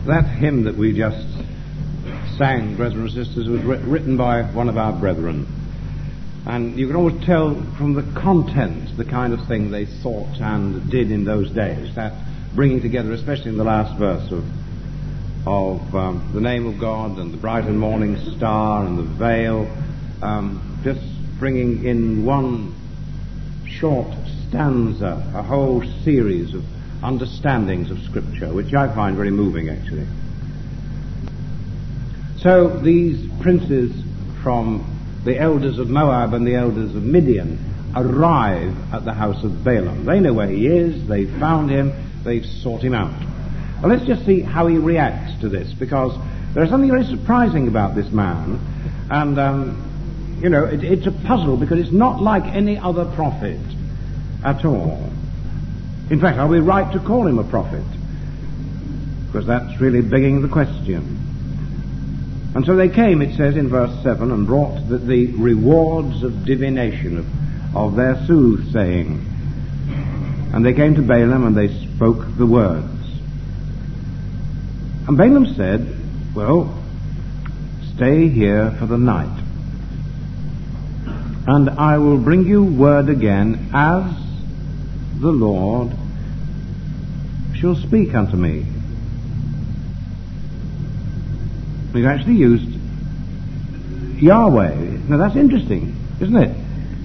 That hymn that we just sang, brethren and sisters, was written by one of our brethren. And you can always tell from the content the kind of thing they thought and did in those days. That bringing together, especially in the last verse, of the name of God and the bright and morning star and the veil, just bringing in one short stanza a whole series of understandings of Scripture, which I find very moving, actually. So these princes from the elders of Moab and the elders of Midian arrive at the house of Balaam. They know where he is, they've found him, they've sought him out. Well, let's just see how he reacts to this, because there's something very surprising about this man, and it's a puzzle, because it's not like any other prophet at all. In fact, are we right to call him a prophet? Because that's really begging the question. And so they came, it says in verse 7, and brought the rewards of divination, of their soothsaying. And they came to Balaam, and they spoke the words. And Balaam said, well, stay here for the night, and I will bring you word again, as the Lord shall speak unto me. We've actually used Yahweh. Now that's interesting, isn't it?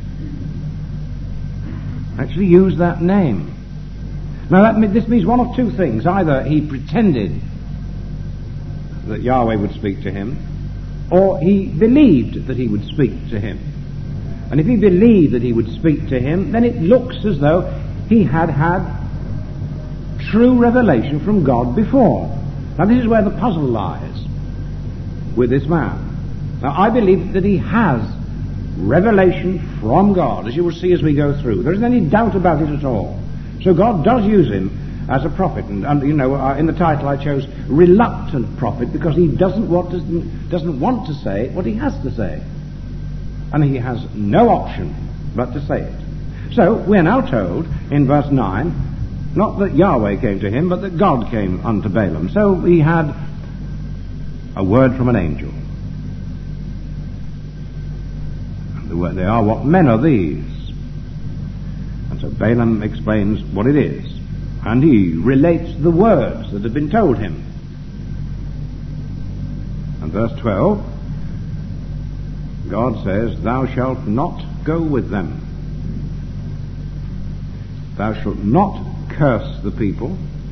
Actually used that name. Now this means one of two things. Either he pretended that Yahweh would speak to him, or he believed that he would speak to him. And if he believed that he would speak to him, then it looks as though he had true revelation from God before. Now this is where the puzzle lies with this man. Now I believe that he has revelation from God, as you will see as we go through. There isn't any doubt about it at all. So God does use him as a prophet, and in the title I chose reluctant prophet, because he doesn't want to say what he has to say, and he has no option but to say it. So we're now told in verse 9, not that Yahweh came to him, but that God came unto Balaam. So he had a word from an angel. They are, what men are these? And so Balaam explains what it is, and he relates the words that have been told him. And verse 12, God says, thou shalt not go with them. Thou shalt not curse the people,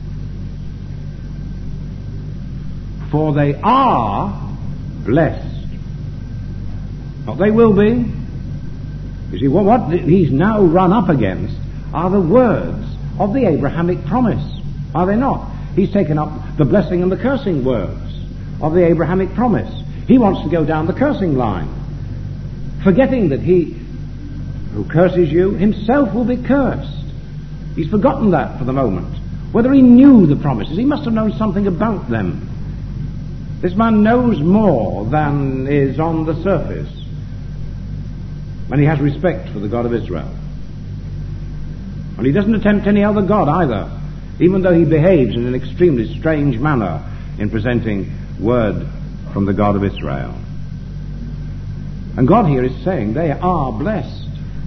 for they are blessed. Not they will be. You see, what he's now run up against are the words of the Abrahamic promise, are they not? He's taken up the blessing and the cursing words of the Abrahamic promise. He wants to go down the cursing line, forgetting that he who curses you himself will be cursed. He's forgotten that for the moment. Whether he knew the promises, he must have known something about them. This man knows more than is on the surface, and he has respect for the God of Israel. And he doesn't attempt any other God either, even though he behaves in an extremely strange manner in presenting word from the God of Israel. And God here is saying they are blessed.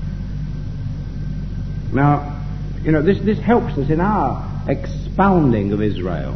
Now, this helps us in our expounding of Israel,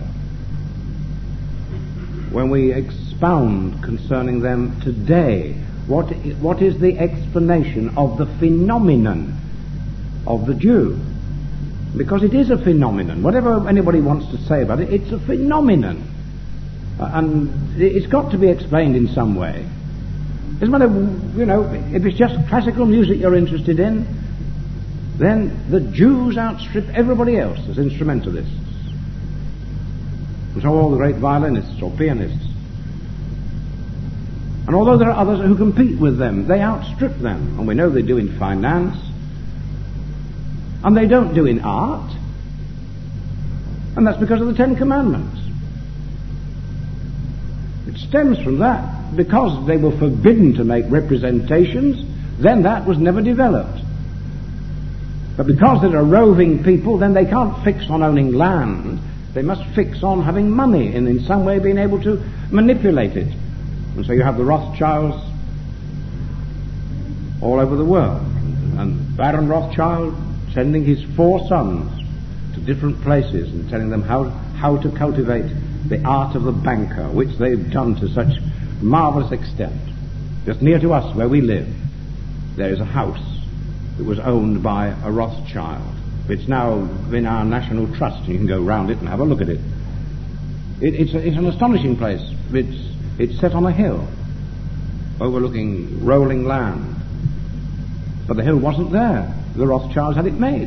when we expound concerning them today. What is the explanation of the phenomenon of the Jew? Because it is a phenomenon. Whatever anybody wants to say about it, it's a phenomenon. And it's got to be explained in some way. Doesn't matter, if it's just classical music you're interested in, then the Jews outstrip everybody else as instrumentalists. And so all the great violinists or pianists. And although there are others who compete with them, they outstrip them. And we know they do in finance. And they don't do in art. And that's because of the Ten Commandments. It stems from that. Because they were forbidden to make representations, then that was never developed. But because they're a roving people, then they can't fix on owning land. They must fix on having money and in some way being able to manipulate it. And so you have the Rothschilds all over the world. And Baron Rothschild sending his 4 sons to different places and telling them how to cultivate the art of the banker, which they've done to such marvellous extent. Just near to us where we live, there is a house that was owned by a Rothschild. It's now in our National Trust, and you can go round it and have a look at it. It's an astonishing place. It's set on a hill, overlooking rolling land. But the hill wasn't there. The Rothschilds had it made.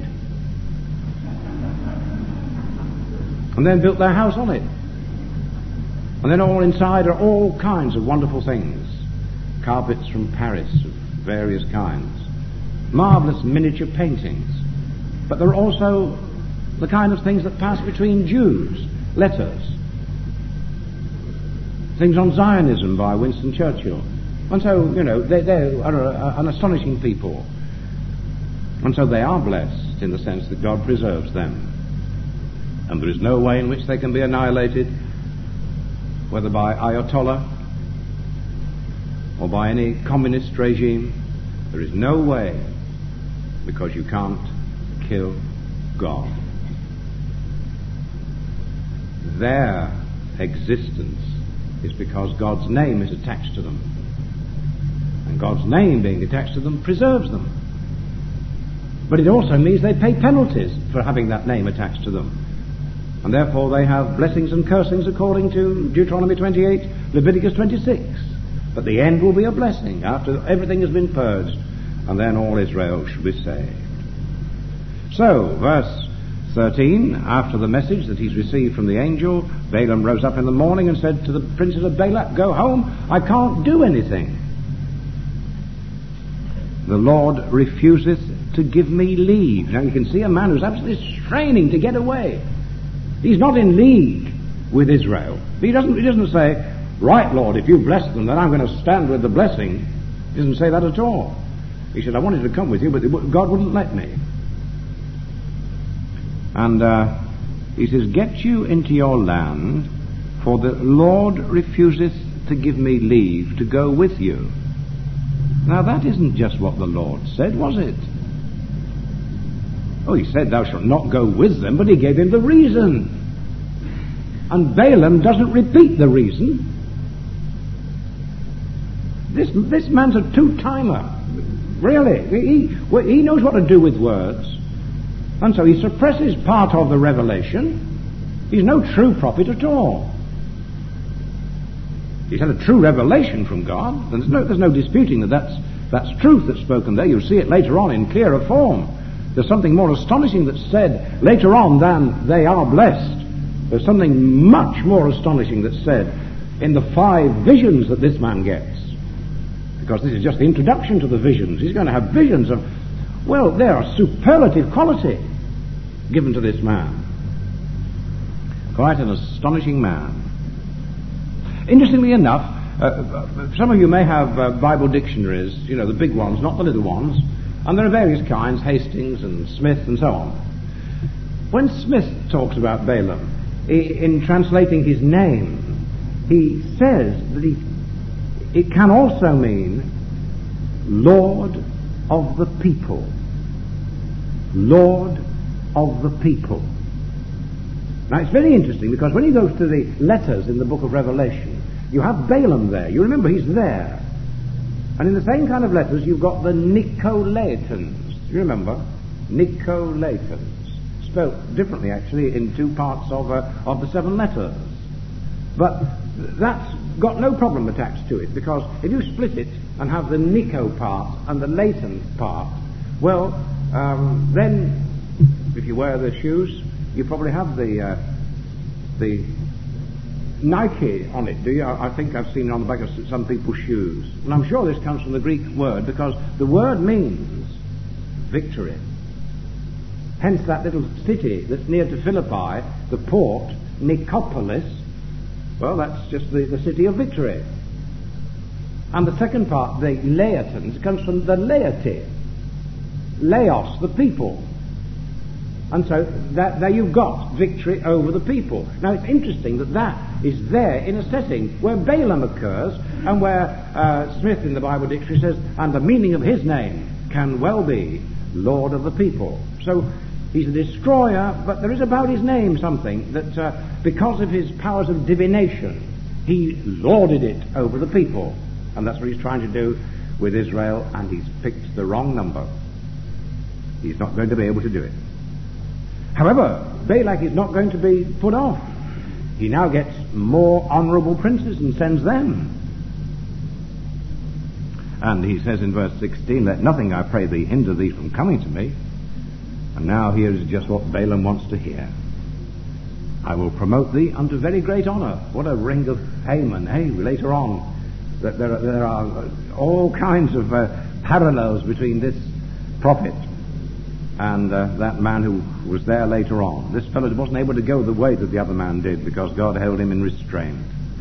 And then built their house on it. And then all inside are all kinds of wonderful things. Carpets from Paris of various kinds. Marvellous miniature paintings. But there are also the kind of things that pass between Jews. Letters. Things on Zionism by Winston Churchill. And so, they are an astonishing people. And so they are blessed in the sense that God preserves them. And there is no way in which they can be annihilated, whether by Ayatollah or by any communist regime. There is no way, because you can't kill God. Their existence is because God's name is attached to them. And God's name being attached to them preserves them. But it also means they pay penalties for having that name attached to them. And therefore they have blessings and cursings according to Deuteronomy 28, Leviticus 26. But the end will be a blessing after everything has been purged, and then all Israel shall be saved. So, verse 13, after the message that he's received from the angel, Balaam rose up in the morning and said to the princes of Balak, "Go home, I can't do anything. The Lord refuseth to give me leave." Now you can see a man who's absolutely straining to get away. He's not in league with Israel. He doesn't say, "Right, Lord, if you bless them, then I'm going to stand with the blessing." He doesn't say that at all. He said, "I wanted to come with you, but God wouldn't let me." And he says, "Get you into your land, for the Lord refuseth to give me leave to go with you." Now that isn't just what the Lord said, was it? Oh, he said, "Thou shalt not go with them," but he gave him the reason. And Balaam doesn't repeat the reason. This man's a two-timer. Really. He knows what to do with words. And so he suppresses part of the revelation. He's no true prophet at all. He's had a true revelation from God. And there's no disputing that's truth that's spoken there. You'll see it later on in clearer form. There's something more astonishing that's said later on than "they are blessed." There's something much more astonishing that's said in the 5 visions that this man gets. Because this is just the introduction to the visions. He's going to have visions of, well, they are superlative quality given to this man. Quite an astonishing man. Interestingly enough, some of you may have Bible dictionaries, the big ones, not the little ones, and there are various kinds, Hastings and Smith and so on. When Smith talks about Balaam, in translating his name, he says that it can also mean Lord of the people. Lord of the people. Now it's very interesting, because when he goes to the letters in the book of Revelation, you have Balaam there. You remember he's there. And in the same kind of letters you've got the Nicolaitans. You remember? Nicolaitans. Spelt differently actually in 2 parts of the 7 letters. But that's got no problem attached to it, because if you split it and have the Nico part and the Leighton part, well, then if you wear the shoes, you probably have the Nike on it, do you? I think I've seen it on the back of some people's shoes. And I'm sure this comes from the Greek word, because the word means victory. Hence that little city that's near to Philippi, the port, Nicopolis, well, that's just the city of victory. And the second part, the Laetans, comes from the laity. Laos, the people. And so there you've got victory over the people. Now it's interesting that is there in a setting where Balaam occurs, and where Smith in the Bible Dictionary says, and the meaning of his name can well be Lord of the people. So he's a destroyer, but there is about his name something that because of his powers of divination, he lorded it over the people. And that's what he's trying to do with Israel, and he's picked the wrong number. He's not going to be able to do it. However, Balak is not going to be put off. He now gets more honourable princes and sends them. And he says in verse 16, let nothing, I pray thee, hinder thee from coming to me. And now here is just what Balaam wants to hear. I will promote thee unto very great honour. What a ring of Haman, later on. That there are all kinds of parallels between this prophet and that man who was there later on. This fellow wasn't able to go the way that the other man did because God held him in restraint.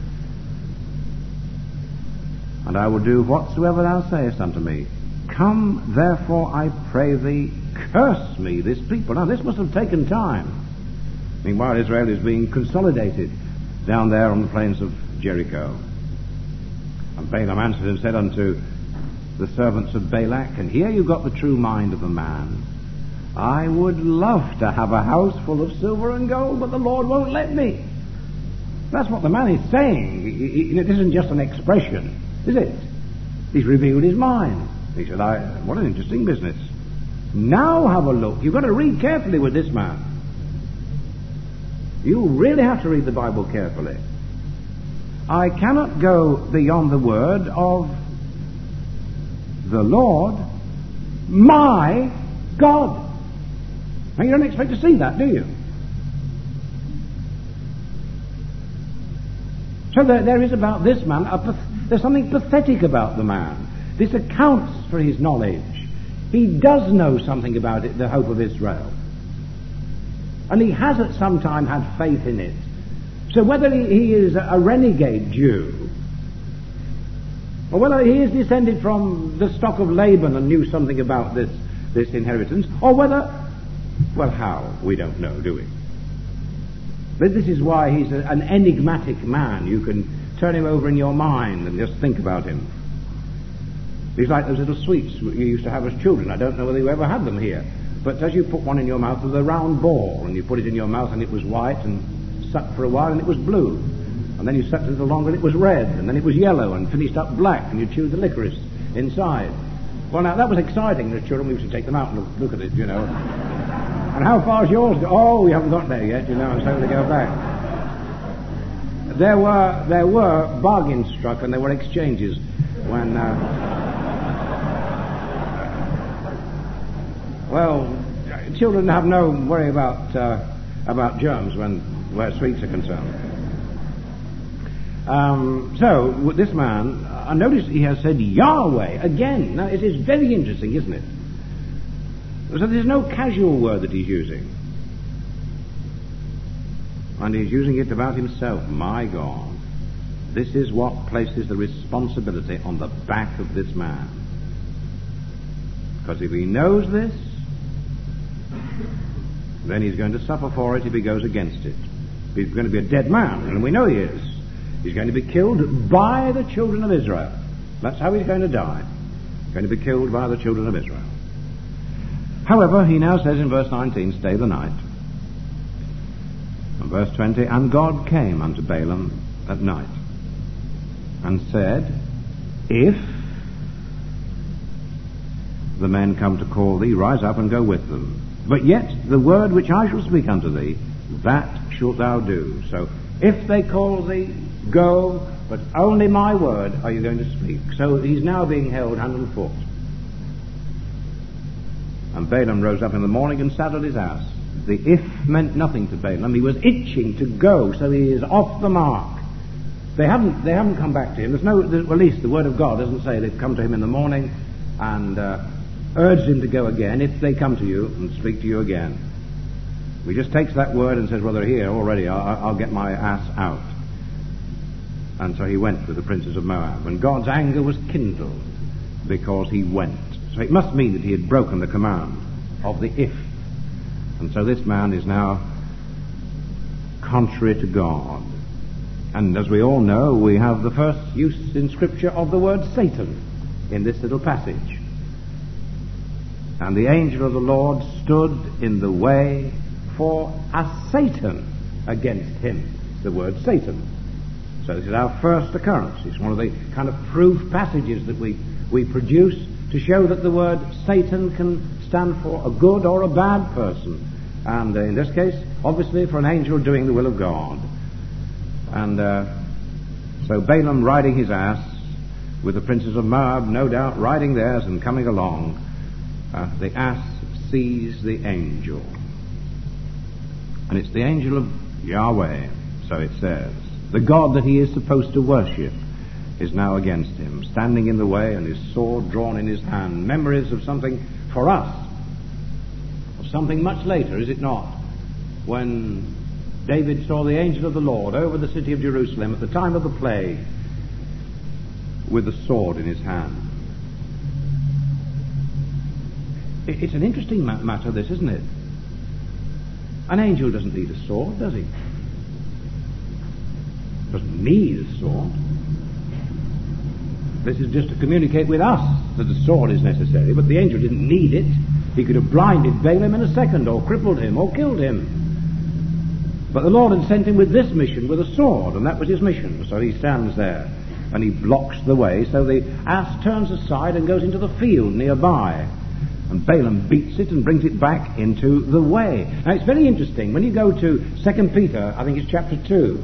And I will do whatsoever thou sayest unto me. Come, therefore, I pray thee, curse me, this people. Now, this must have taken time. Meanwhile, Israel is being consolidated down there on the plains of Jericho. And Balaam answered and said unto the servants of Balak, and here you've got the true mind of the man. I would love to have a house full of silver and gold, but the Lord won't let me. That's what the man is saying. It isn't just an expression, is it? He's revealed his mind. He said, what an interesting business. Now have a look. You've got to read carefully with this man. You really have to read the Bible carefully. I cannot go beyond the word of the Lord, my God. Now, you don't expect to see that, do you? So there is about this man, there's something pathetic about the man. This accounts for his knowledge. He does know something about it, the hope of Israel. And he has at some time had faith in it. So whether he is a renegade Jew, or whether he is descended from the stock of Laban and knew something about this inheritance, or whether, well, how? We don't know, do we? But this is why he's an enigmatic man. You can turn him over in your mind and just think about him. He's like those little sweets you used to have as children. I don't know whether you ever had them here. But as you put one in your mouth, there was a round ball, and you put it in your mouth and it was white, and sucked for a while and it was blue. And then you sucked a little longer and it was red, and then it was yellow and finished up black, and you chewed the licorice inside. Well, now, that was exciting as children. We used to take them out and look at it, you know. And how far's yours go? Oh, we haven't got there yet, you know, and so they go back. There were bargains struck, and there were exchanges when... well, children have no worry about germs where sweets are concerned. So, this man, I notice he has said Yahweh again. Now, it is very interesting, isn't it? So there's no casual word that he's using. And he's using it about himself. My God. This is what places the responsibility on the back of this man. Because if he knows this, then he's going to suffer for it if he goes against it. He's going to be a dead man, and we know he is. He's going to be killed by the children of Israel. That's how he's going to die. He's going to be killed by the children of Israel. However, he now says in verse 19, stay the night. And verse 20, and God came unto Balaam at night, and said, if the men come to call thee, rise up and go with them. But yet the word which I shall speak unto thee, that shalt thou do. So, if they call thee, go, but only my word are you going to speak. So he's now being held hand and foot. And Balaam rose up in the morning and saddled his ass. The if meant nothing to Balaam. He was itching to go, so he is off the mark. They haven't come back to him. At least the word of God doesn't say they've come to him in the morning and urged him to go again. If they come to you and speak to you again, he just takes that word and says, well, they're here already. I'll get my ass out. And so he went with the princes of Moab. And God's anger was kindled because he went. So it must mean that he had broken the command of the if. And so this man is now contrary to God. And as we all know, we have the first use in Scripture of the word Satan in this little passage. And the angel of the Lord stood in the way for a Satan against him. The word Satan. So this is our first occurrence. It's one of the kind of proof passages that we produce to show that the word Satan can stand for a good or a bad person. And in this case, obviously for an angel doing the will of God. And so Balaam riding his ass, with the princes of Moab no doubt riding theirs and coming along, the ass sees the angel. And it's the angel of Yahweh, so it says. The God that he is supposed to worship is now against him, standing in the way and his sword drawn in his hand. Memories of something for us, of something much later, is it not? When David saw the angel of the Lord over the city of Jerusalem at the time of the plague with a sword in his hand. It's an interesting matter, this, isn't it? An angel doesn't need a sword, does he? Doesn't need a sword. This is just to communicate with us that a sword is necessary, but the angel didn't need it. He could have blinded Balaam in a second, or crippled him, or killed him. But the Lord had sent him with this mission, with a sword, and that was his mission. So he stands there, and he blocks the way, so the ass turns aside and goes into the field nearby. And Balaam beats it and brings it back into the way. Now it's very interesting. When you go to 2 Peter, I think it's chapter 2,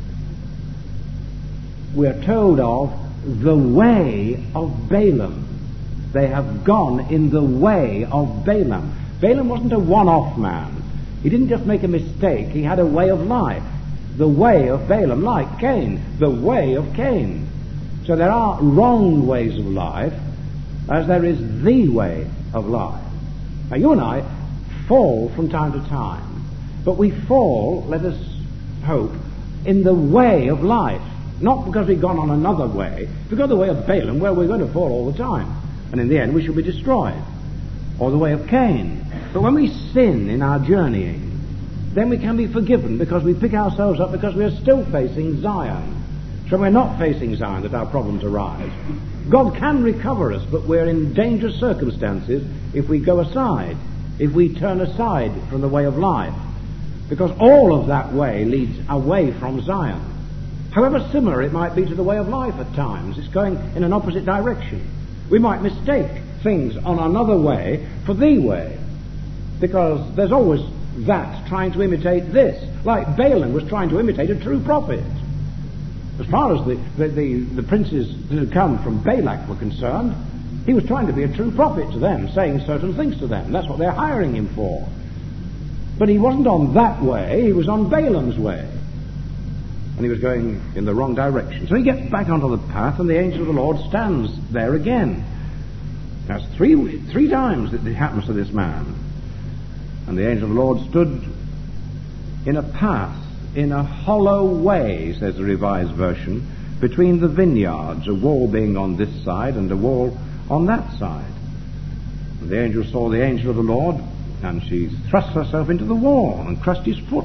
we're told of the way of Balaam. They have gone in the way of Balaam. Balaam wasn't a one-off man. He didn't just make a mistake. He had a way of life. The way of Balaam, like Cain. The way of Cain. So there are wrong ways of life, as there is the way of life. Now you and I fall from time to time, but we fall, let us hope, in the way of life. Not because we've gone on another way. If we go the way of Balaam, well, we're going to fall all the time. And in the end, we shall be destroyed. Or the way of Cain. But when we sin in our journeying, then we can be forgiven because we pick ourselves up because we are still facing Zion. So we're not facing Zion that our problems arise. God can recover us, but we're in dangerous circumstances if we go aside, if we turn aside from the way of life. Because all of that way leads away from Zion. However similar it might be to the way of life at times, it's going in an opposite direction. We might mistake things on another way for the way, because there's always that trying to imitate this, like Balaam was trying to imitate a true prophet. As far as the princes that had come from Balak were concerned, he was trying to be a true prophet to them, saying certain things to them. That's what they're hiring him for. But he wasn't on that way, he was on Balaam's way. And he was going in the wrong direction. So he gets back onto the path, and the angel of the Lord stands there again. That's three times that it happens to this man. And the angel of the Lord stood in a path, in a hollow way, says the Revised Version, between the vineyards, a wall being on this side and a wall on that side. And the angel saw the angel of the Lord, and she thrust herself into the wall and crushed his foot.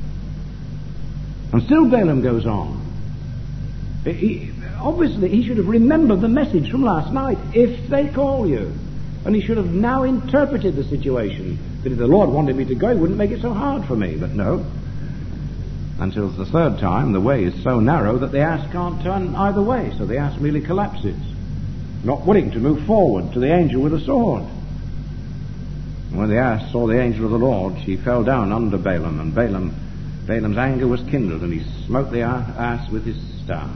And still Balaam goes on. Obviously, he should have remembered the message from last night, if they call you. And he should have now interpreted the situation, that if the Lord wanted me to go, he wouldn't make it so hard for me. But no. Until the third time, the way is so narrow that the ass can't turn either way, so the ass merely collapses, not willing to move forward to the angel with a sword. And when the ass saw the angel of the Lord, she fell down under Balaam, and Balaam's anger was kindled, and he smote the ass with his staff.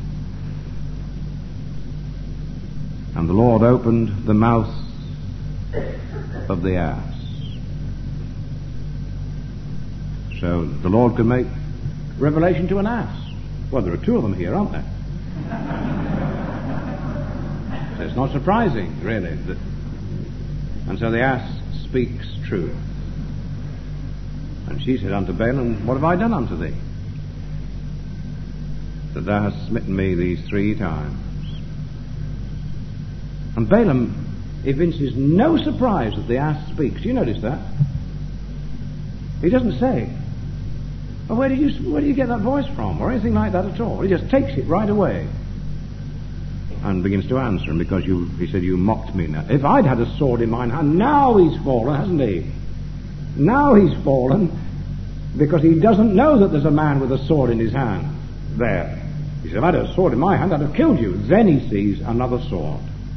And the Lord opened the mouth of the ass. So the Lord could make revelation to an ass. Well, there are two of them here, aren't there? So it's not surprising, really. And so the ass speaks truth. And she said unto Balaam, what have I done unto thee, that thou hast smitten me these 3 times? And Balaam evinces no surprise that the ass speaks. Do you notice that? He doesn't say, "Oh, where did you get that voice from?" or anything like that at all. He just takes it right away and begins to answer him, because he said, "You mocked me now. If I'd had a sword in my hand," now he's fallen, hasn't he? Now he's fallen because he doesn't know that there's a man with a sword in his hand there. He said, "If I'd had a sword in my hand, I'd have killed you." Then he sees another sword.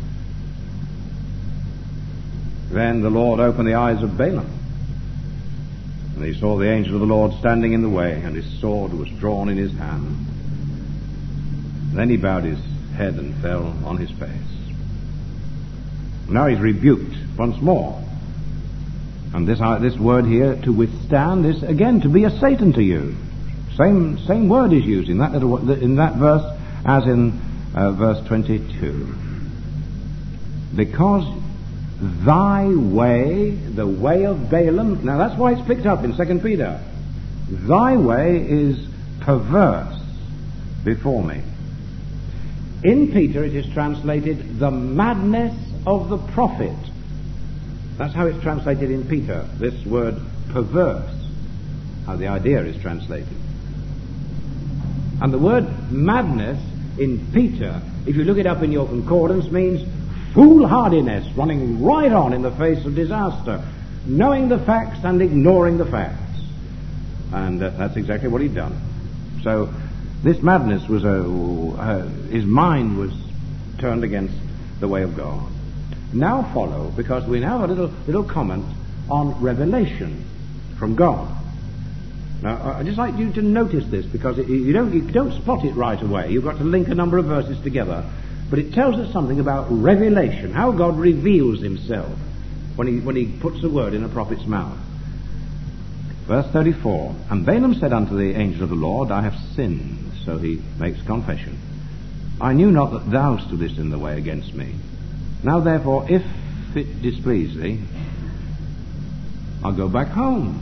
Then the Lord opened the eyes of Balaam, and he saw the angel of the Lord standing in the way, and his sword was drawn in his hand. Then he bowed his head and fell on his face. Now he's rebuked once more. And this word here, to withstand, is again to be a Satan to you. Same word is used in that verse as in verse 22. Because thy way, the way of Balaam, now that's why it's picked up in 2 Peter. Thy way is perverse before me. In Peter it is translated the madness of the prophet. That's how it's translated in Peter, this word perverse, how the idea is translated. And the word madness in Peter, if you look it up in your concordance, means foolhardiness, running right on in the face of disaster, knowing the facts and ignoring the facts. And that's exactly what he'd done. So this madness was his mind was turned against the way of God. Now follow, because we now have a little comment on revelation from God. Now, I'd just like you to notice this, because you don't spot it right away. You've got to link a number of verses together. But it tells us something about revelation, how God reveals himself when he puts a word in a prophet's mouth. Verse 34, and Balaam said unto the angel of the Lord, I have sinned. So he makes confession. I knew not that thou stoodest in the way against me. Now therefore, if it displease thee, I'll go back home.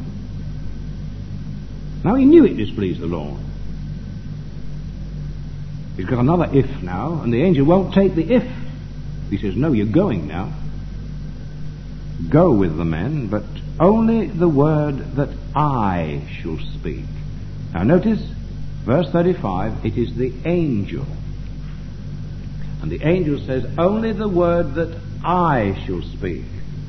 Now he knew it displeased the Lord. He's got another if now, and the angel won't take the if. He says, no, you're going now. Go with the men, but only the word that I shall speak. Now notice, verse 35, it is the angel. And the angel says, only the word that I shall speak.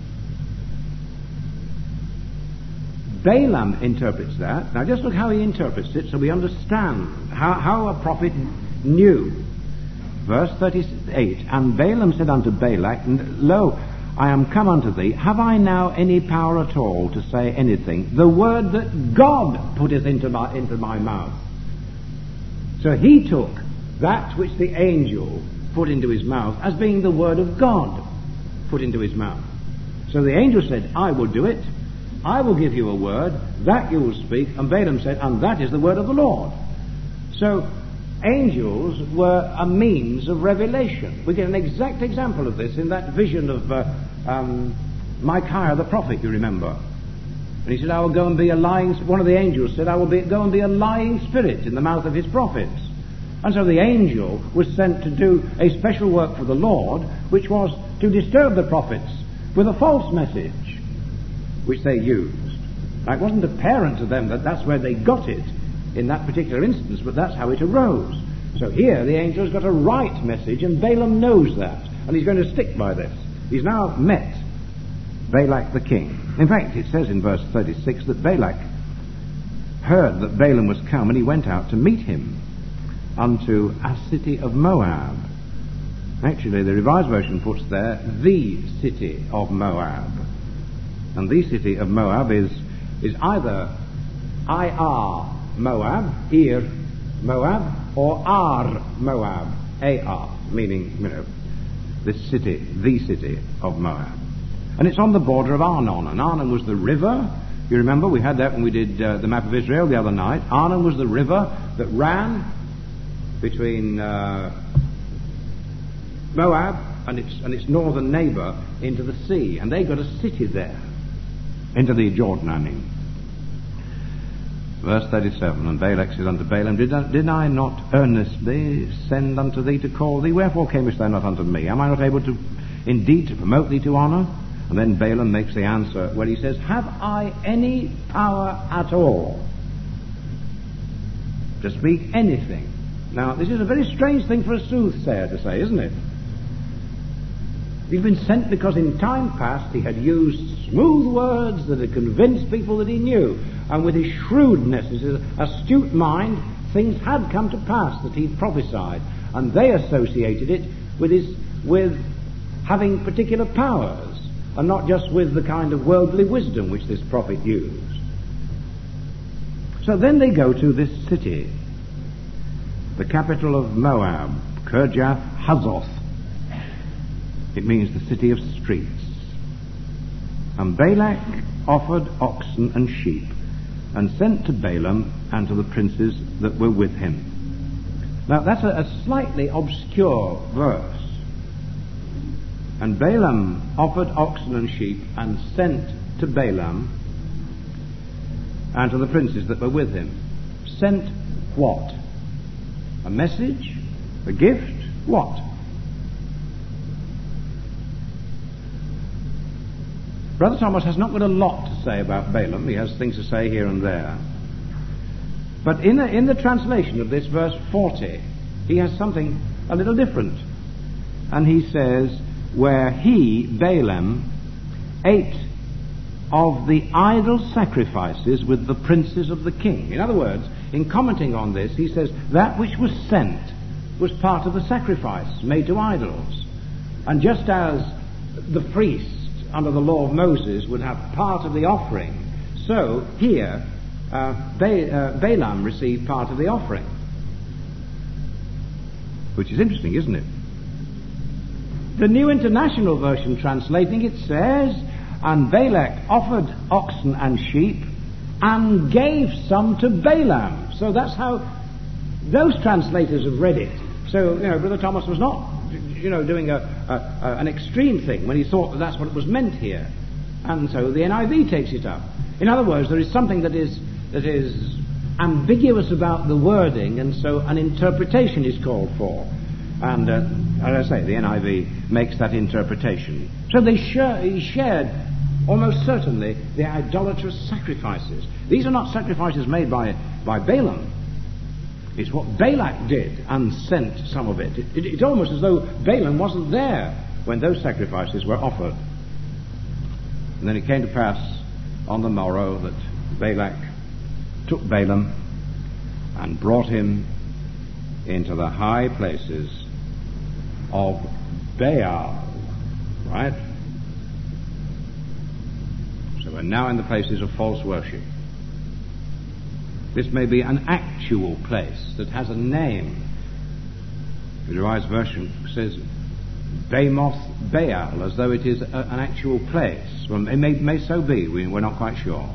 Balaam interprets that. Now just look how he interprets it so we understand how a prophet knew. Verse 38, and Balaam said unto Balak, lo, I am come unto thee. Have I now any power at all to say anything? The word that God putteth into my mouth. So he took that which the angel put into his mouth as being the word of God put into his mouth. So the angel said, I will do it. I will give you a word that you will speak. And Balaam said, and that is the word of the Lord. So angels were a means of revelation. We get an exact example of this in that vision of Micaiah the prophet, you remember. And he said, I will go and be a lying... One of the angels said, I will go and be a lying spirit in the mouth of his prophets. And so the angel was sent to do a special work for the Lord, which was to disturb the prophets with a false message, which they used. Now, it wasn't apparent to them that that's where they got it in that particular instance, but that's how it arose. So here the angel's got a right message, and Balaam knows that, and he's going to stick by this. He's now met Balak the king. In fact, it says in verse 36 that Balak heard that Balaam was come, and he went out to meet him unto a city of Moab. Actually, the Revised Version puts there, the city of Moab. And the city of Moab is either Ir Moab, Ir Moab, or Ar Moab, A-R, meaning, this city, the city of Moab. And it's on the border of Arnon, and Arnon was the river. You remember, we had that when we did the map of Israel the other night. Arnon was the river that ran between Moab and its northern neighbour into the sea, and they got a city there, into the Jordan, I mean. Verse 37, and Balak said unto Balaam, Did I not earnestly send unto thee to call thee? Wherefore camest thou not unto me? Am I not able indeed to promote thee to honour? And then Balaam makes the answer where he says, have I any power at all to speak anything? Now, this is a very strange thing for a soothsayer to say, isn't it? He'd been sent because in time past he had used smooth words that had convinced people that he knew. And with his shrewdness, his astute mind, things had come to pass that he'd prophesied. And they associated it with having particular powers, and not just with the kind of worldly wisdom which this prophet used. So then they go to this city, the capital of Moab, Kirjath Hazoth. It means the city of streets. And Balak offered oxen and sheep, and sent to Balaam and to the princes that were with him. Now that's a slightly obscure verse. And Balaam offered oxen and sheep, and sent to Balaam and to the princes that were with him. Sent what? A message? A gift? What? Brother Thomas has not got a lot to say about Balaam. He has things to say here and there. But in the translation of this verse 40, he has something a little different. And he says, where he, Balaam, ate of the idol sacrifices with the princes of the king. In other words, in commenting on this, he says that which was sent was part of the sacrifice made to idols. And just as the priest under the law of Moses would have part of the offering, so here Balaam received part of the offering. Which is interesting, isn't it? The New International Version translating it says, and Balak offered oxen and sheep and gave some to Balaam. So that's how those translators have read it. So, Brother Thomas was not, doing an extreme thing when he thought that that's what it was meant here. And so the NIV takes it up. In other words, there is something that is ambiguous about the wording, and so an interpretation is called for. And, as I say, the NIV makes that interpretation. So he shared, almost certainly, the idolatrous sacrifices. These are not sacrifices made by Balaam. It's what Balak did and sent some of it. It's almost as though Balaam wasn't there when those sacrifices were offered. And then it came to pass on the morrow that Balak took Balaam and brought him into the high places of Baal. Right? So we're now in the places of false worship. This may be an actual place that has a name. The Revised Version says Bamoth Baal, as though it is an actual place. Well, it may so be, we're not quite sure.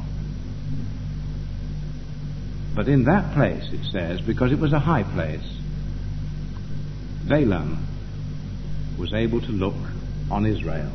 But in that place, it says, because it was a high place, Balaam was able to look on Israel,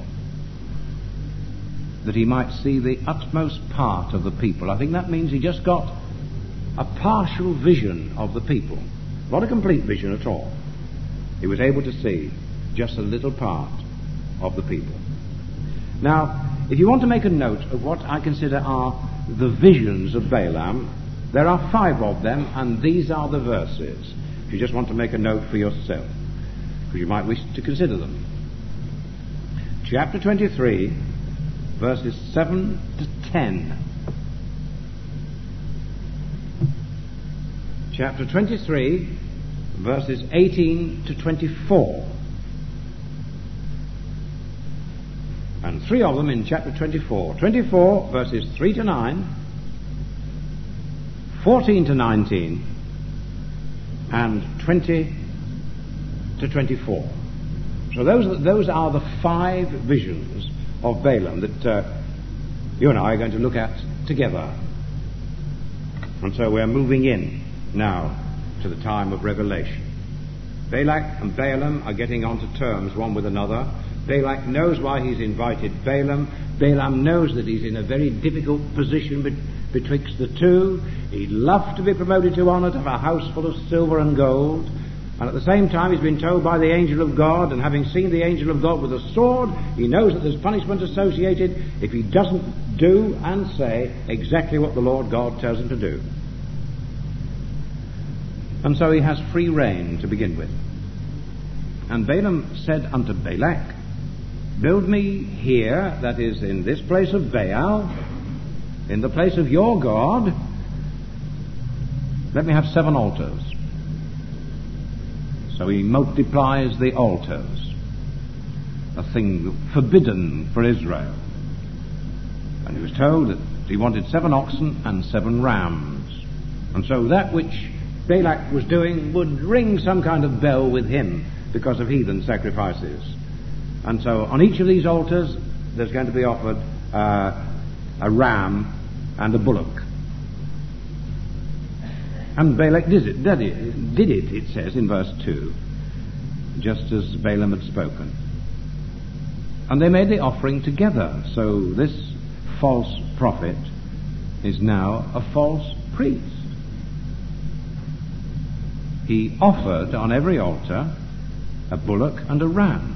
that he might see the utmost part of the people. I think that means he just got a partial vision of the people, not a complete vision at all. He was able to see just a little part of the people. Now, if you want to make a note of what I consider are the visions of Balaam, there are 5 of them, and these are the verses. If you just want to make a note for yourself, because you might wish to consider them. Chapter 23, verses 7 to 10. Chapter 23, verses 18 to 24. And 3 of them in chapter 24. 24, verses 3 to 9, 14 to 19, and 20 to 24. So those are the 5 visions of Balaam that you and I are going to look at together. And so we're moving in now to the time of revelation. Balak and Balaam are getting onto terms one with another. Balak knows why he's invited Balaam. Balaam knows that he's in a very difficult position betwixt the two. He'd love to be promoted to honor, to have a house full of silver and gold. And at the same time he's been told by the angel of God, and having seen the angel of God with a sword, he knows that there's punishment associated if he doesn't do and say exactly what the Lord God tells him to do. And so he has free rein to begin with. And Balaam said unto Balak, build me here, that is, in this place of Baal, in the place of your God, let me have 7 altars. So he multiplies the altars, a thing forbidden for Israel. And he was told that he wanted 7 oxen and 7 rams. And so that which Balak was doing would ring some kind of bell with him because of heathen sacrifices. And so on each of these altars there's going to be offered a ram and a bullock. And Balak did it, it says in verse 2, just as Balaam had spoken. And they made the offering together. So this false prophet is now a false priest. He offered on every altar a bullock and a ram.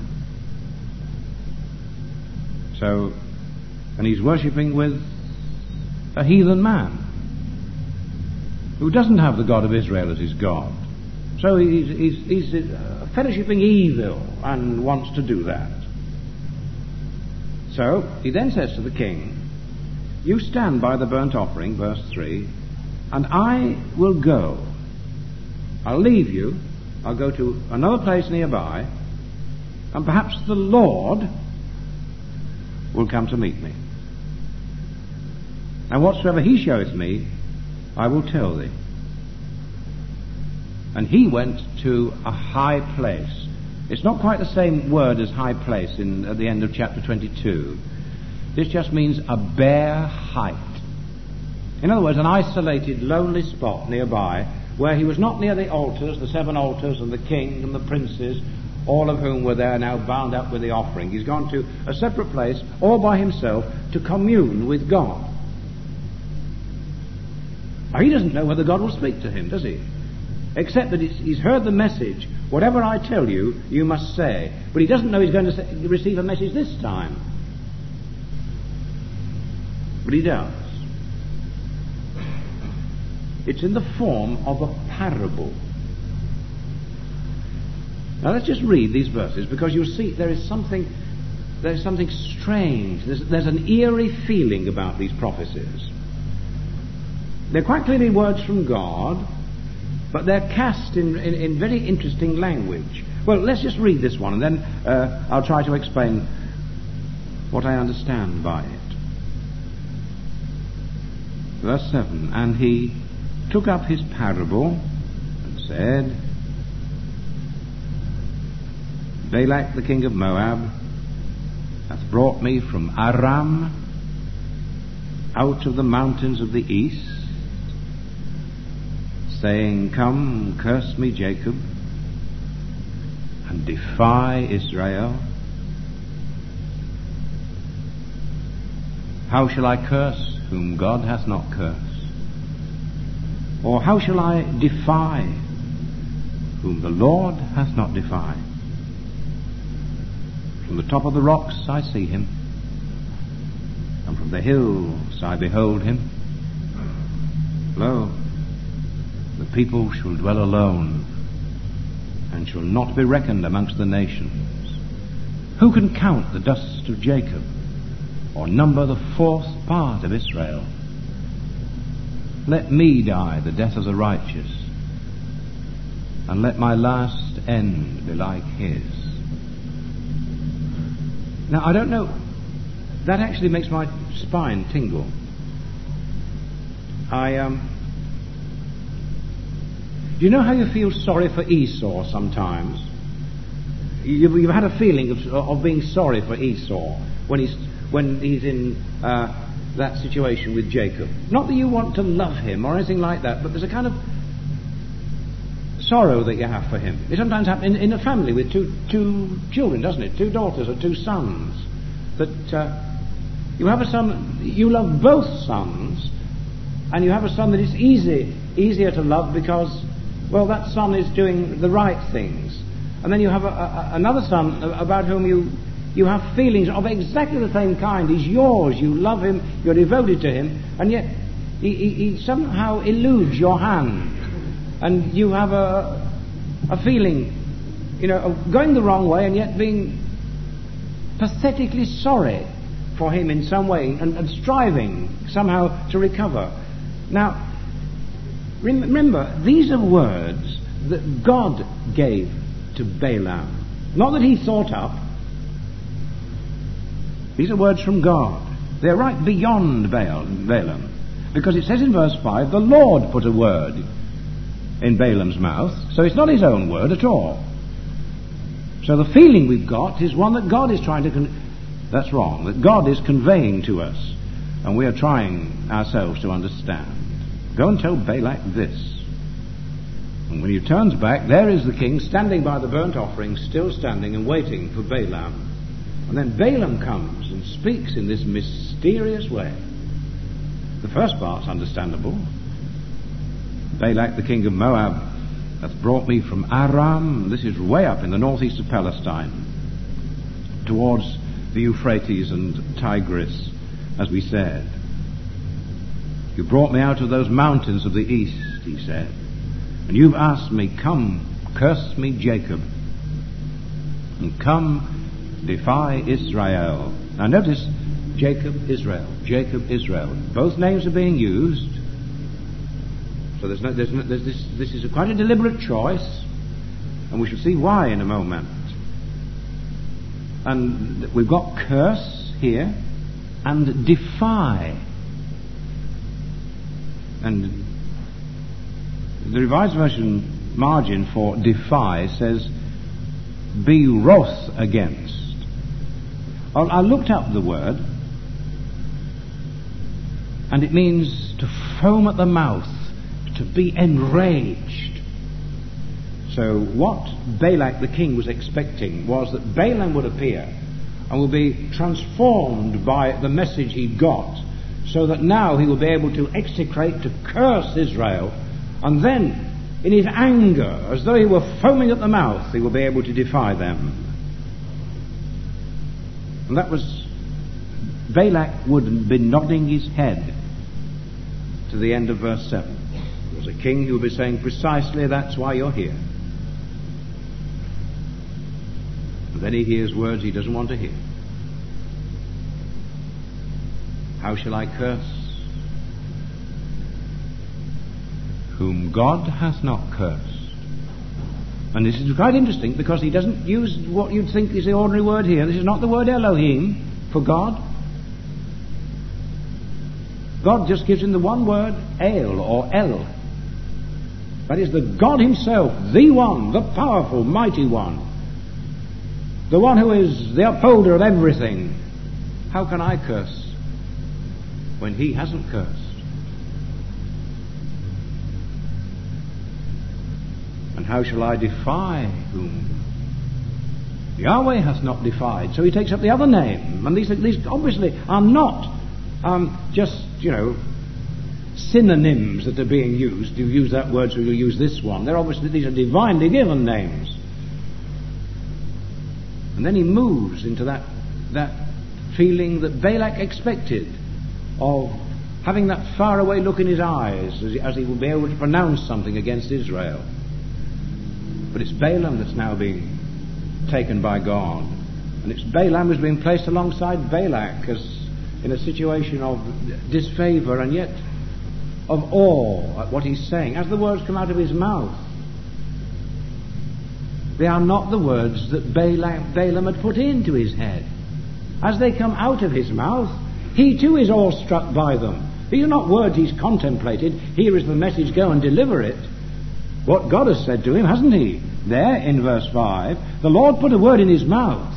So, and he's worshipping with a heathen man who doesn't have the God of Israel as his God. So he's fellowshipping evil and wants to do that. So he then says to the king, you stand by the burnt offering, verse 3, and I will go. I'll leave you. I'll go to another place nearby, and perhaps the Lord will come to meet me. And whatsoever he showeth me, I will tell thee. And he went to a high place. It's not quite the same word as high place at the end of chapter 22. This just means a bare height. In other words, an isolated, lonely spot nearby where he was not near the altars, the 7 altars and the king and the princes, all of whom were there now bound up with the offering. He's gone to a separate place all by himself to commune with God. Now, he doesn't know whether God will speak to him, does he? Except that he's heard the message. Whatever I tell you, you must say. But he doesn't know he's going to receive a message this time. But he does. It's in the form of a parable. Now let's just read these verses, because you'll see there is something strange. There's an eerie feeling about these prophecies. They're quite clearly words from God, but they're cast in very interesting language. Well, let's just read this one, and then I'll try to explain what I understand by it. Verse 7, and he took up his parable and said, Balak the king of Moab hath brought me from Aram out of the mountains of the east, saying, come, curse me, Jacob, and defy Israel. How shall I curse whom God hath not cursed? Or how shall I defy whom the Lord hath not defied? From the top of the rocks I see him, and from the hills I behold him. Lo, the people shall dwell alone, and shall not be reckoned amongst the nations. Who can count the dust of Jacob, or number the 4th part of Israel? Let me die the death of the righteous, and let my last end be like his. Now, I don't know, that actually makes my spine tingle. Do you know how you feel sorry for Esau sometimes? You've had a feeling of being sorry for Esau when he's in that situation with Jacob. Not that you want to love him or anything like that, but there's a kind of sorrow that you have for him. It sometimes happens in a family with two children, doesn't it? 2 daughters or 2 sons. That you have a son, you love both sons, and you have a son that is easier to love because well, that son is doing the right things. And then you have another son about whom you have feelings of exactly the same kind. He's yours, you love him, you're devoted to him, and yet he somehow eludes your hand. And you have a feeling, of going the wrong way and yet being pathetically sorry for him in some way and striving somehow to recover. Now, remember, these are words that God gave to Balaam. Not that he thought up. These are words from God. They're right beyond Balaam. Because it says in verse 5, the Lord put a word in Balaam's mouth. So it's not his own word at all. So the feeling we've got is one that God is trying to... That's wrong. That God is conveying to us. And we are trying ourselves to understand. Go and tell Balak this. And when he turns back, there is the king standing by the burnt offering, still standing and waiting for Balaam. And then Balaam comes and speaks in this mysterious way. The first part's understandable. Balak, the king of Moab, hath brought me from Aram. This is way up in the northeast of Palestine, towards the Euphrates and Tigris, as we said. You brought me out of those mountains of the east, he said, and you've asked me, come, curse me, Jacob, and come, defy Israel. Now notice, Jacob, Israel, Jacob, Israel. Both names are being used. So this is quite a deliberate choice, and we shall see why in a moment. And we've got curse here and defy. And the Revised Version margin for defy says be wroth against. I looked up the word, and it means to foam at the mouth, to be enraged. So what Balak the king was expecting was that Balaam would appear and would be transformed by the message he got, so that now he will be able to execrate, to curse Israel, and then in his anger, as though he were foaming at the mouth, he will be able to defy them. And that was, Balak would be nodding his head to the end of verse 7. There was a king who would be saying precisely that's why you're here. And then he hears words he doesn't want to hear. How shall I curse whom God hath not cursed? And this is quite interesting because he doesn't use what you'd think is the ordinary word here. This is not the word Elohim for God. God just gives him the one word, El or El. That is the God himself, the one, the powerful, mighty one. The one who is the upholder of everything. How can I curse when he hasn't cursed? And how shall I defy whom Yahweh hath not defied? So he takes up the other name. And these obviously are not just, synonyms that are being used. You use that word, so you use this one. These are divinely given names. And then he moves into that feeling that Balak expected, of having that faraway look in his eyes as he will be able to pronounce something against Israel. But it's Balaam that's now being taken by God. And it's Balaam who's being placed alongside Balak as in a situation of disfavour and yet of awe at what he's saying. As the words come out of his mouth, they are not the words that Balaam had put into his head. As they come out of his mouth, he too is awestruck by them. These are not words he's contemplated. Here is the message, go and deliver it. What God has said to him, hasn't he? There in verse 5, the Lord put a word in his mouth.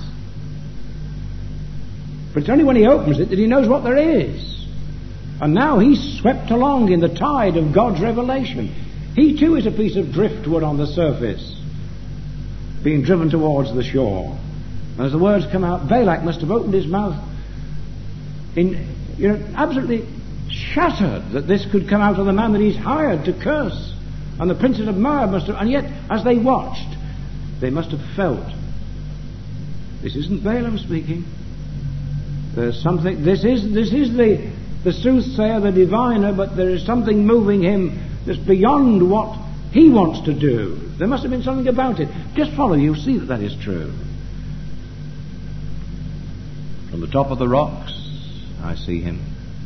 But it's only when he opens it that he knows what there is. And now he's swept along in the tide of God's revelation. He too is a piece of driftwood on the surface, being driven towards the shore. And as the words come out, Balak must have opened his mouth absolutely shattered that this could come out of the man that he's hired to curse And the princes of Moab must have, and yet, as they watched, they must have felt, this isn't Balaam speaking. There's something, this is the soothsayer, the diviner, but there is something moving him that's beyond what he wants to do. There must have been something about it. Just follow, you'll see that that is true. From the top of the rocks, I see him.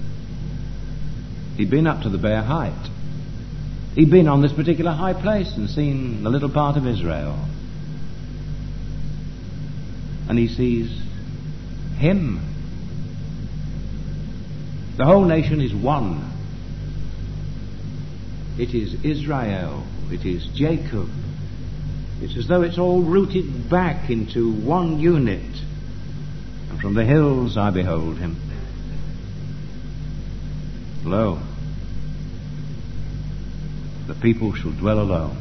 He'd been up to the bare height. He'd been on this particular high place and seen a little part of Israel. And he sees him. The whole nation is one. It is Israel. It is Jacob. It's as though it's all rooted back into one unit. And from the hills I behold him. Lo, the people shall dwell alone.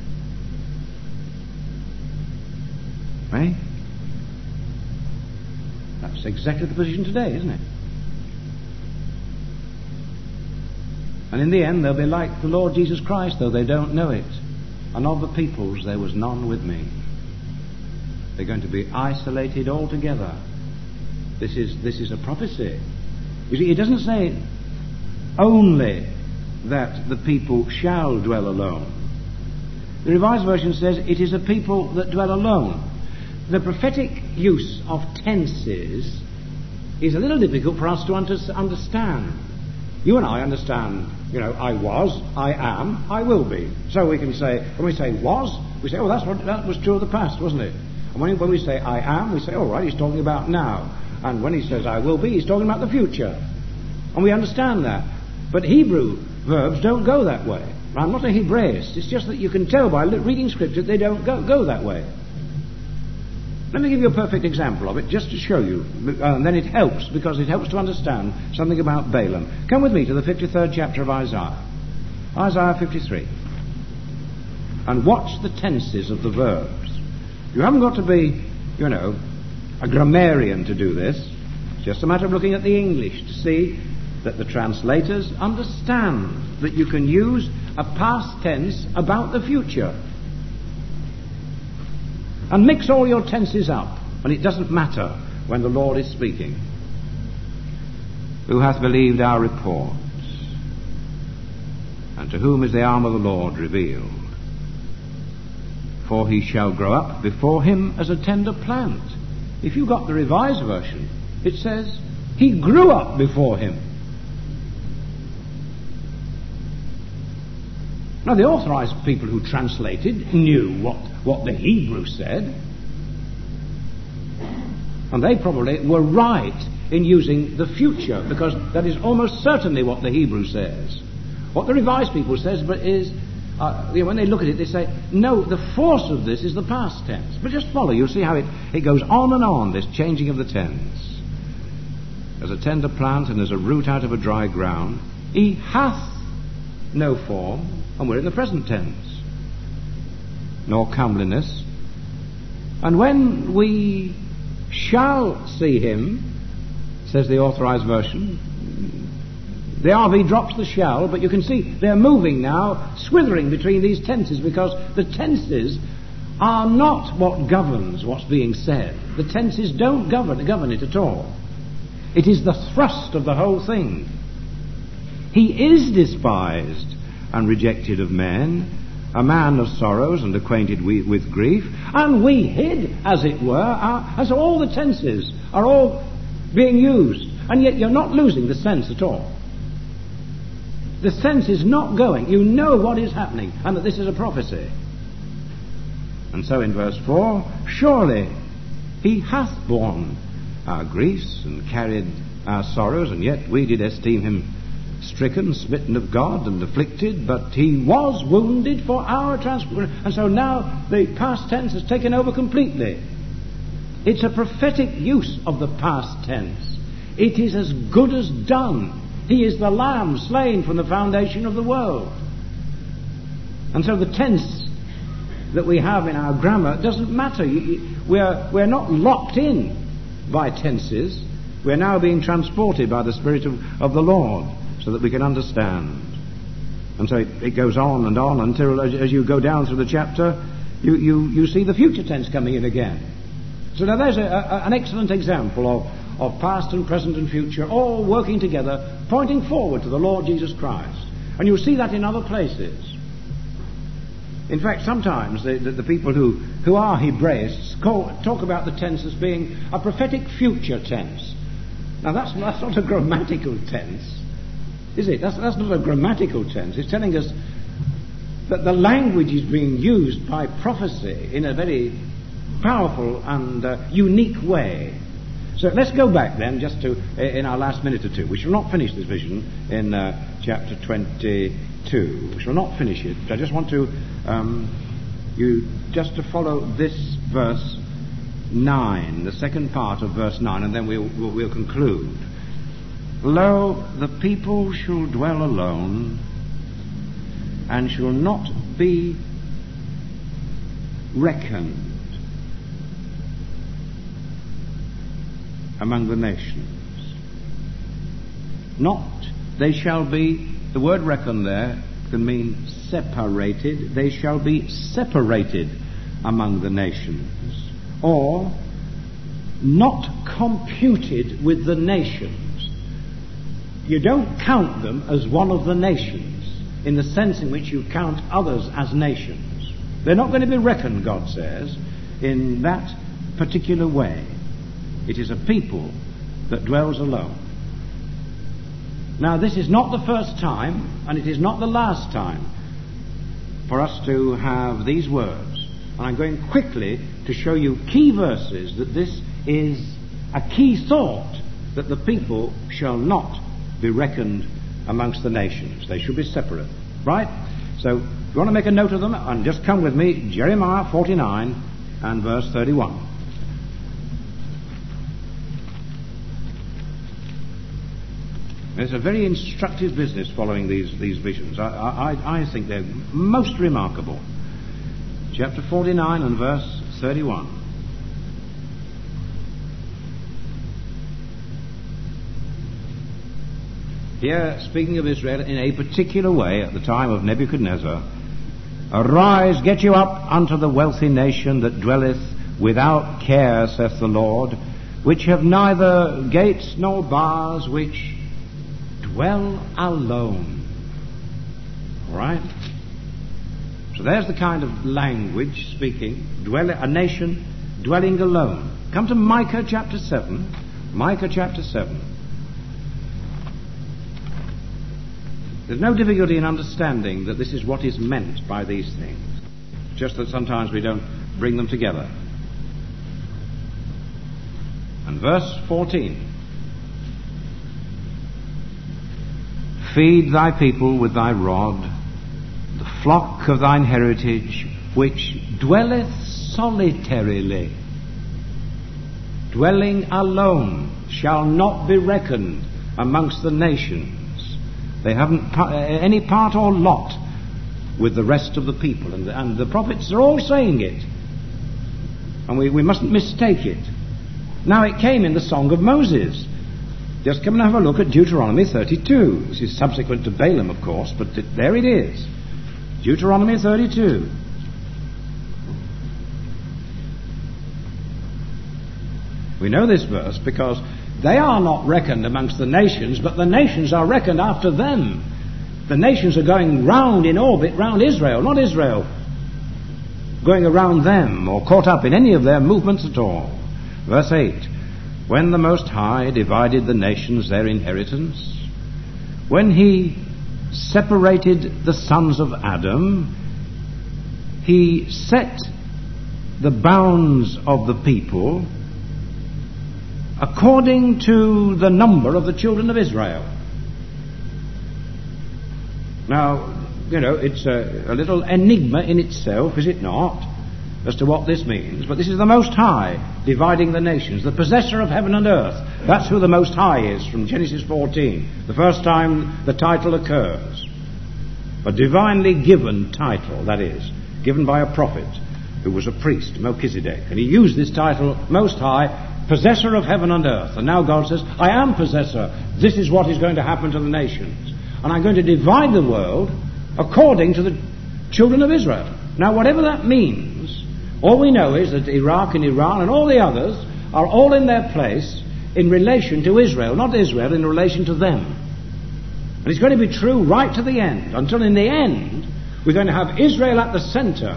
Right? That's exactly the position today, isn't it? And in the end they'll be like the Lord Jesus Christ, though they don't know it. And of the peoples there was none with me. They're going to be isolated altogether. This is a prophecy. You see, it doesn't say only that the people shall dwell alone. The Revised Version says it is a people that dwell alone. The prophetic use of tenses is a little difficult for us to understand. You and I understand, I was, I am, I will be. So we can say, when we say was, we say, that was true of the past, wasn't it? And when we say I am, we say, all right, he's talking about now. And when he says I will be, he's talking about the future. And we understand that. But Hebrew verbs don't go that way. I'm not a Hebraist. It's just that you can tell by reading Scripture they don't go that way. Let me give you a perfect example of it, just to show you. And then it helps, because it helps to understand something about Balaam. Come with me to the 53rd chapter of Isaiah. Isaiah 53. And watch the tenses of the verbs. You haven't got to be, a grammarian to do this. It's just a matter of looking at the English to see that the translators understand that you can use a past tense about the future. And mix all your tenses up, and it doesn't matter when the Lord is speaking. Who hath believed our reports? And to whom is the arm of the Lord revealed? For he shall grow up before him as a tender plant. If you've got the Revised Version, it says, he grew up before him. Now, the authorized people who translated knew what the Hebrew said. And they probably were right in using the future, because that is almost certainly what the Hebrew says. What the Revised people says but is, when they look at it, they say, no, the force of this is the past tense. But just follow, you'll see how it goes on and on, this changing of the tense. As a tender plant and as a root out of a dry ground, he hath no form, and we're in the present tense, nor comeliness. And when we shall see him, says the Authorized Version, the RV drops the shall, but you can see they're moving now, swithering between these tenses, because the tenses are not what governs what's being said. The tenses don't govern it at all. It is the thrust of the whole thing. He is despised and rejected of men, a man of sorrows and acquainted with grief, and we hid, as it were, as all the tenses are all being used, and yet you're not losing the sense at all. The sense is not going. You know what is happening, and that this is a prophecy. And so in verse 4, surely he hath borne our griefs and carried our sorrows, and yet we did esteem him stricken, smitten of God, and afflicted, but he was wounded for our transgression. And so now the past tense has taken over completely. It's a prophetic use of the past tense. It is as good as done. He is the Lamb slain from the foundation of the world. And so the tense that we have in our grammar doesn't matter. We're not locked in by tenses. We're now being transported by the Spirit of the Lord, so that we can understand. And so it goes on and on until, as you go down through the chapter, you see the future tense coming in again. So now there's an excellent example of past and present and future all working together, pointing forward to the Lord Jesus Christ. And you'll see that in other places. In fact, sometimes the people who are Hebraists talk about the tense as being a prophetic future tense. Now that's not a grammatical tense, is it? That's not a grammatical tense. It's telling us that the language is being used by prophecy in a very powerful and unique way. So let's go back then just to, in our last minute or two. We shall not finish this vision in chapter 22. We shall not finish it. I just want to, just to follow this verse 9, the second part of verse 9, and then we'll conclude. Lo, the people shall dwell alone, and shall not be reckoned among the nations. Not, they shall be, the word reckon there can mean separated. They shall be separated among the nations, or not computed with the nations. You don't count them as one of the nations in the sense in which you count others as nations. They're not going to be reckoned, God says, in that particular way. It is a people that dwells alone. Now, this is not the first time, and it is not the last time for us to have these words. And I'm going quickly to show you key verses that this is a key thought, that the people shall not be reckoned amongst the nations. They should be separate. Right? So, if you want to make a note of them, and just come with me, Jeremiah 49 and verse 31. It's a very instructive business following these visions. I think they're most remarkable. Chapter 49 and verse 31. Here, speaking of Israel in a particular way at the time of Nebuchadnezzar, arise, get you up unto the wealthy nation that dwelleth without care, saith the Lord, which have neither gates nor bars, which dwell alone. All right? So there's the kind of language speaking, a nation dwelling alone. Come to Micah chapter 7. Micah chapter 7. There's no difficulty in understanding that this is what is meant by these things. Just that sometimes we don't bring them together. And verse 14. Feed thy people with thy rod, the flock of thine heritage, which dwelleth solitarily. Dwelling alone shall not be reckoned amongst the nations. They haven't any part or lot with the rest of the people. And the prophets are all saying it. And we mustn't mistake it. Now, it came in the Song of Moses. Just come and have a look at Deuteronomy 32. This is subsequent to Balaam, of course, but there it is. Deuteronomy 32. We know this verse because they are not reckoned amongst the nations, but the nations are reckoned after them. The nations are going round in orbit round Israel, not Israel going around them or caught up in any of their movements at all. Verse 8. When the Most High divided the nations their inheritance, when he separated the sons of Adam, he set the bounds of the people according to the number of the children of Israel. Now, it's a little enigma in itself, is it not, as to what this means? But this is the Most High dividing the nations, the possessor of heaven and earth. That's who the Most High is from Genesis 14, the first time the title occurs. A divinely given title, that is, given by a prophet who was a priest, Melchizedek. And he used this title, Most High, possessor of heaven and earth. And now God says, I am possessor. This is what is going to happen to the nations. And I'm going to divide the world according to the children of Israel. Now, whatever that means, all we know is that Iraq and Iran and all the others are all in their place in relation to Israel, not Israel in relation to them. And it's going to be true right to the end, until in the end we're going to have Israel at the center,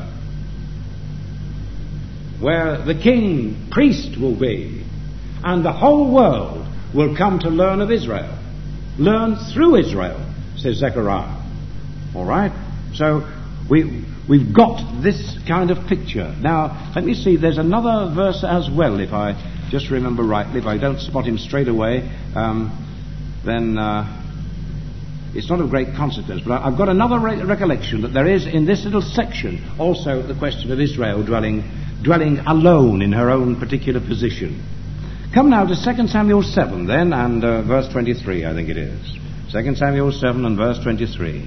where the king priest will be, and the whole world will come to learn of Israel. Learn through Israel, says Zechariah. All right? So we've got this kind of picture. Now, let me see, there's another verse as well, if I just remember rightly. If I don't spot him straight away, then it's not of great consequence. But I've got another recollection that there is in this little section also the question of Israel dwelling alone in her own particular position. Come now to 2 Samuel 7 then, and verse 23, I think it is. 2 Samuel 7 and verse 23.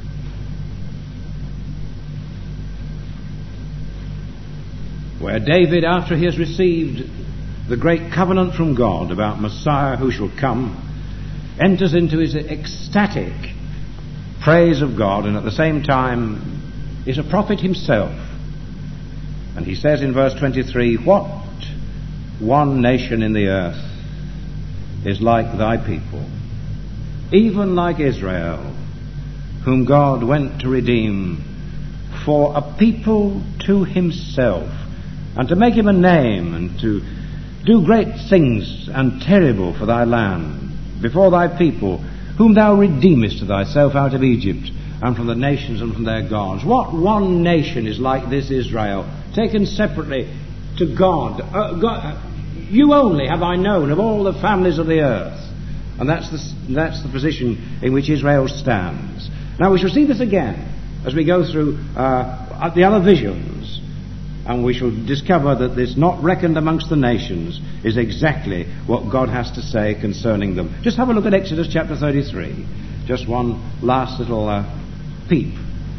Where David, after he has received the great covenant from God about Messiah who shall come, enters into his ecstatic praise of God, and at the same time is a prophet himself. And he says in verse 23, "What one nation in the earth is like thy people, even like Israel, whom God went to redeem for a people to himself, and to make him a name, and to do great things and terrible for thy land, before thy people, whom thou redeemest to thyself out of Egypt, and from the nations and from their gods." What one nation is like this Israel, taken separately to God? God, you only have I known of all the families of the earth. And that's the position in which Israel stands. Now we shall see this again as we go through the other visions, and we shall discover that this not reckoned amongst the nations is exactly what God has to say concerning them. Just have a look at Exodus chapter 33. Just one last little peep.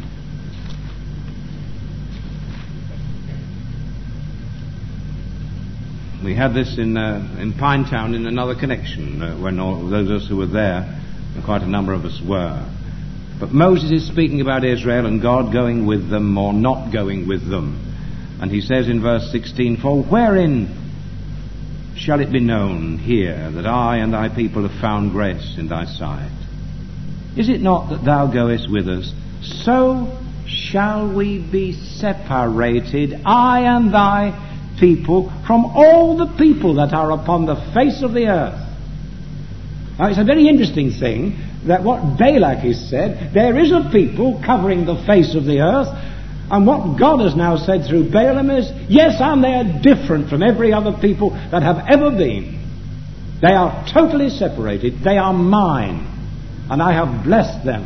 We had this in Pinetown in another connection when all those of us who were there, and quite a number of us were. But Moses is speaking about Israel and God going with them or not going with them. And he says in verse 16, "For wherein shall it be known here that I and thy people have found grace in thy sight? Is it not that thou goest with us? So shall we be separated, I and thy people, from all the people that are upon the face of the earth." Now it's a very interesting thing that what Balak has said, there is a people covering the face of the earth, and what God has now said through Balaam is, yes, and they are different from every other people that have ever been. They are totally separated. They are mine, and I have blessed them.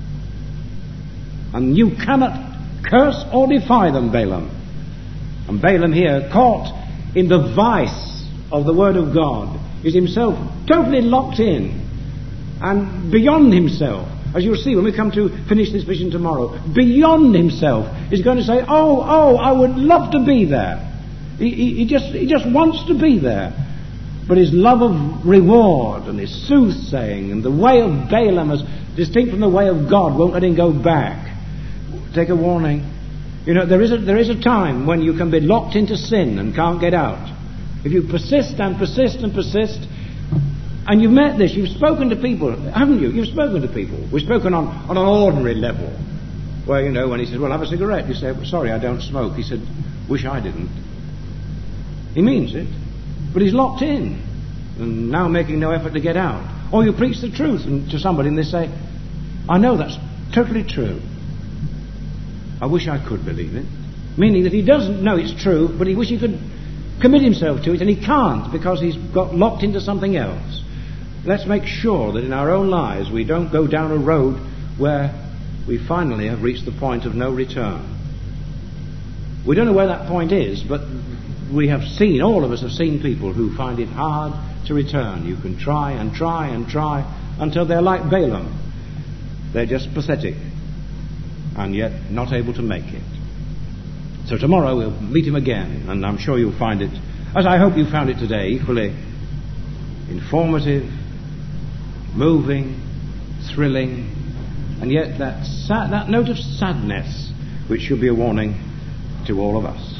And you cannot curse or defy them, Balaam. And Balaam here, caught in the vice of the Word of God, is himself totally locked in and beyond himself. As you'll see when we come to finish this vision tomorrow, beyond himself is going to say, oh, I would love to be there. He just wants to be there. But his love of reward and his soothsaying and the way of Balaam as distinct from the way of God won't let him go back. Take a warning. You know, there is a time when you can be locked into sin and can't get out. If you persist and persist and persist, and you've met this, you've spoken to people, haven't you? You've spoken to people. We've spoken on an ordinary level, where, you know, when he says, "Well, have a cigarette," you say, "Well, sorry, I don't smoke." He said, "Wish I didn't." He means it, but he's locked in, and now making no effort to get out. Or you preach the truth to somebody, and they say, "I know that's totally true. I wish I could believe it." Meaning that he doesn't know it's true, but he wishes he could commit himself to it, and he can't because he's got locked into something else. Let's make sure that in our own lives we don't go down a road where we finally have reached the point of no return. We don't know where that point is, but we have seen, all of us have seen people who find it hard to return. You can try and try and try until they're like Balaam. They're just pathetic and yet not able to make it. So tomorrow we'll meet him again, and I'm sure you'll find it, as I hope you found it today, equally informative, moving, thrilling, And yet that note of sadness which should be a warning to all of us.